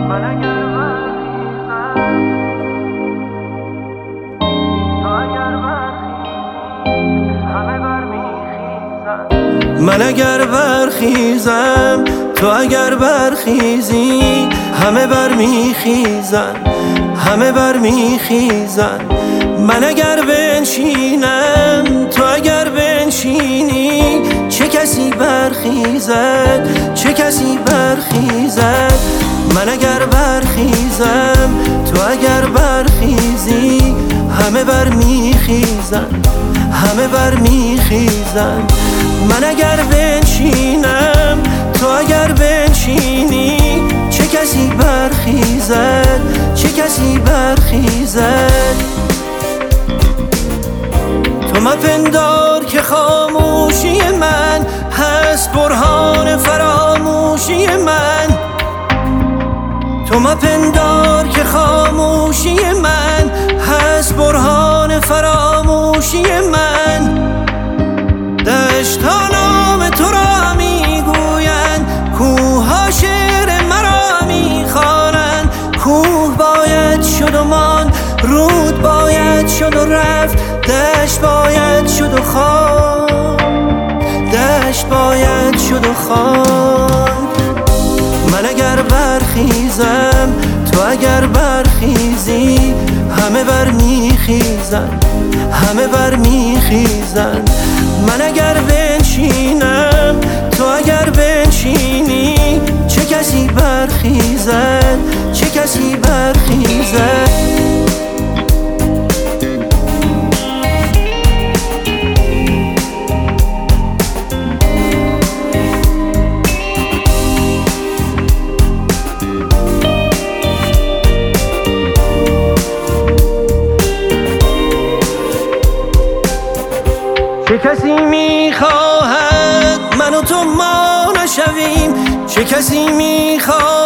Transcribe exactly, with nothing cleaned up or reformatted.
من اگر برخیزم تو اگر برخیزی همه برمیخیزن من اگر برخیزم تو اگر برخیزی همه برمیخیزن همه برمیخیزن من اگر بنشینم تو اگر بنشینی چه کسی برخیزد چه کسی برخیزد من اگر برخیزم تو اگر برخیزی همه برمیخیزن همه برمیخیزن من اگر بنشینم تو اگر بنشینی چه کسی برخیزد چه کسی برخیزد تو مپندار که خاموشی من هست برهان فراموشی من تو مپندار که خاموشی من هست برهان فراموشی من دشت‌ها نام تو را میگویند کوه‌ها شعر مرا میخوانند کوه باید شد و ماند رود باید شد و رفت دشت باید شد و خواند دشت باید شد و خواند من اگر برخیزم تو اگر برخیزی همه برمیخیزن همه برمیخیزن من اگر بنشینم تو اگر بنشینی چه کسی برخیزد چه کسی برخیزد چه کسی میخواهد من و تو ما نشویم چه کسی میخواهد